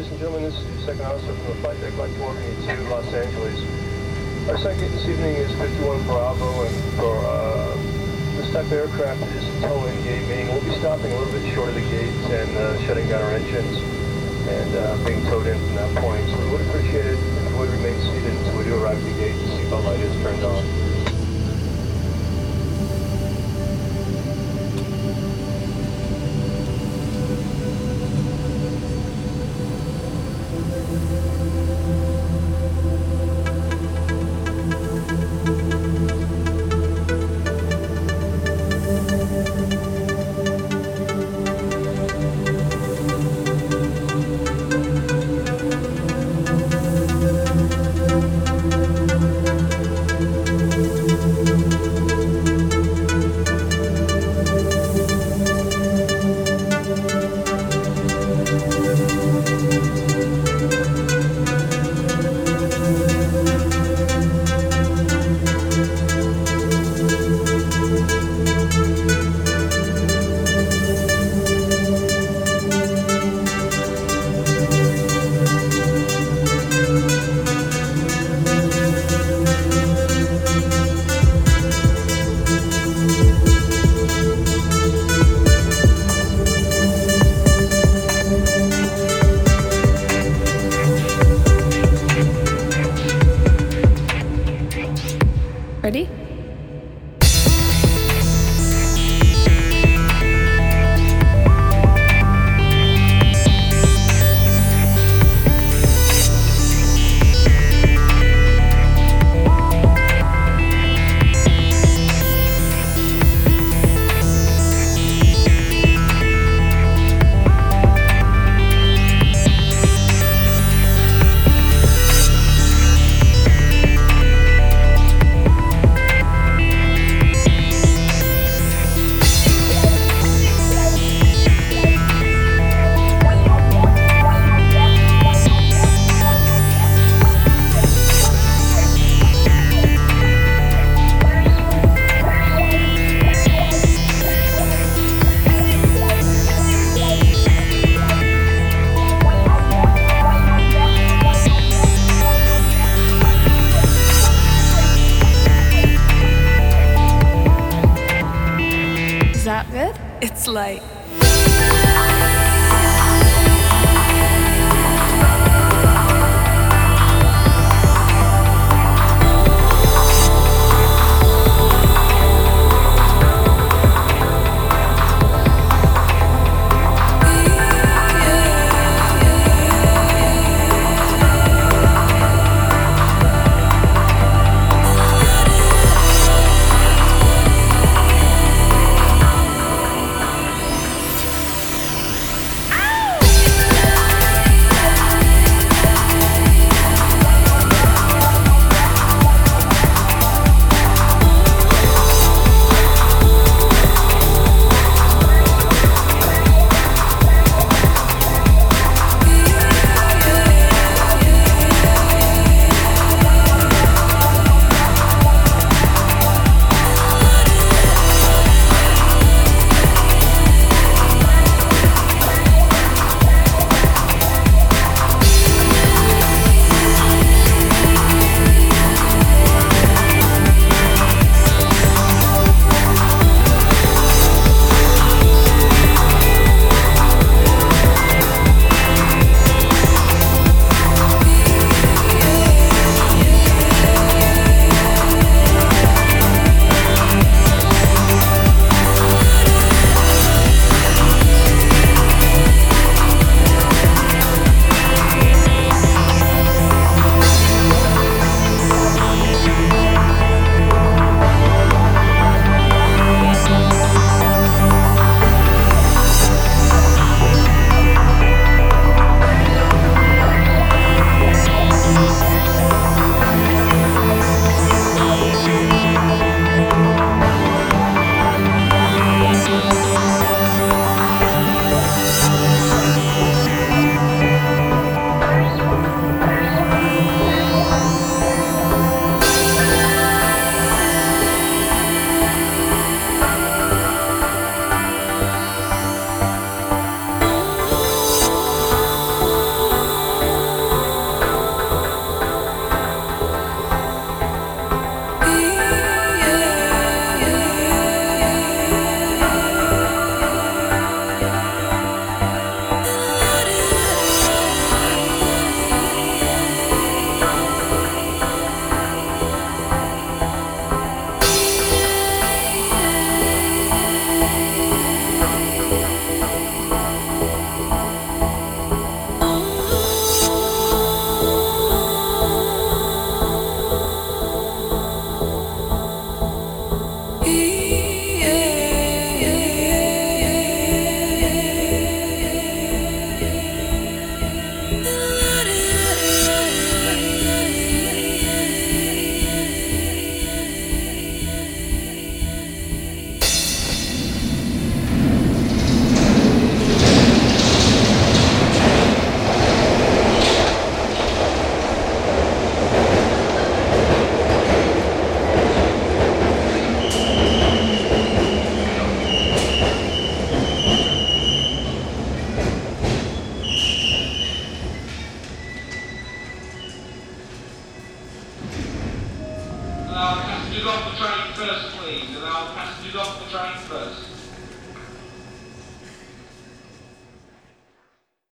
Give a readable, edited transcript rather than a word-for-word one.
ladies and gentlemen, this is the second officer from the flight deck, Flight 422, Los Angeles. Our second gate this evening is 51 Bravo, and for this type of aircraft is tow-in gate, meaning we'll be stopping a little bit short of the gate and shutting down our engines and being towed in from that point. So we would appreciate it if you would remain seated until we do arrive at the gate and the seatbelt light is turned on. Ready? Is that good? It's light. Allow passengers off the train first, please. Allow passengers off the train first.